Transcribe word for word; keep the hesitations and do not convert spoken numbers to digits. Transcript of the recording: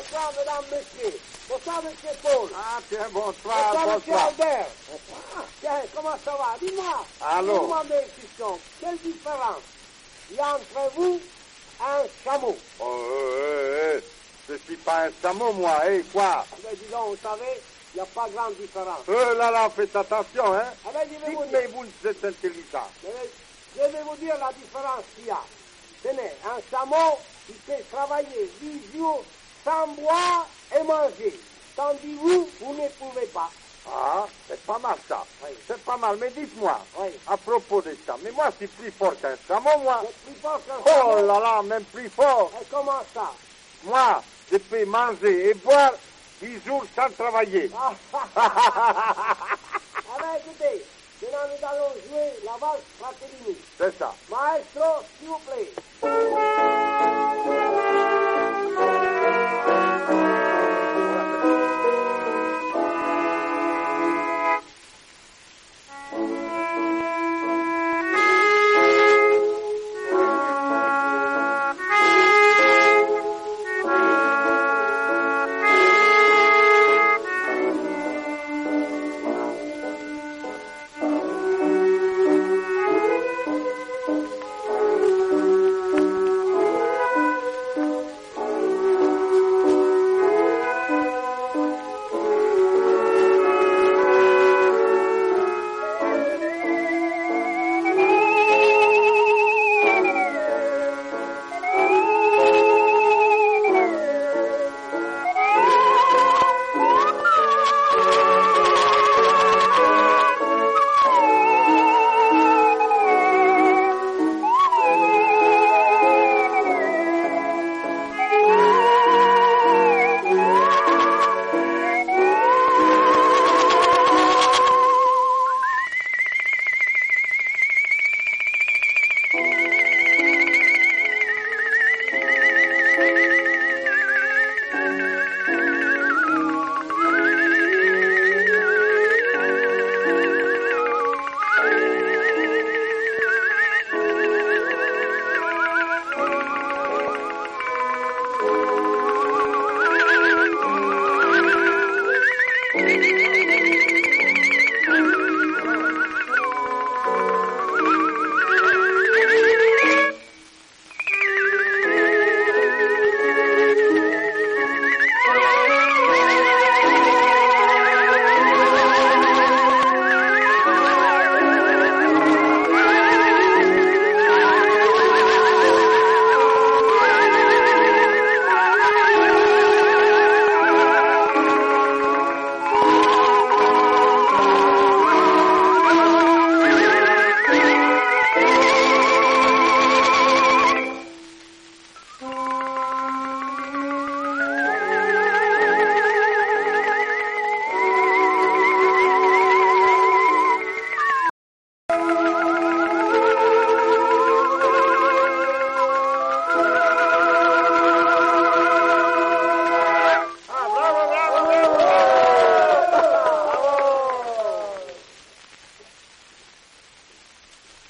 Bonsoir, mesdames, messieurs. Bonsoir, monsieur Paul. Ah, tiens, bonsoir, Bonsoir, monsieur bonsoir. Albert. Tiens, comment ça va? Dis-moi. Allô? Dis-moi, mes questions. Quelle différence il y a entre vous et un chameau? Oh, euh, euh, je suis pas un chameau, moi, eh, quoi? Mais dis donc, vous savez, il n'y a pas grande différence. Euh, là, là, faites attention, hein. Eh bien, je vais vous Dites, dire, mais vous êtes intelligent. eh bien, je vais vous dire la différence qu'il y a. Tenez, un chameau, il peut travailler dix jours sans boire et manger. Tandis que vous, vous ne pouvez pas. Ah, c'est pas mal, ça. Oui. C'est pas mal, mais dites-moi, Oui. à propos de ça, mais moi, je suis plus fort qu'un chameau, moi. C'est plus fort qu'un Oh chameau. là là, même plus fort. Et comment ça? Moi, je peux manger et boire dix jours sans travailler. Ah, ah ben écoutez, maintenant nous allons jouer la valse Fratellini. C'est ça. Maestro, s'il vous plaît.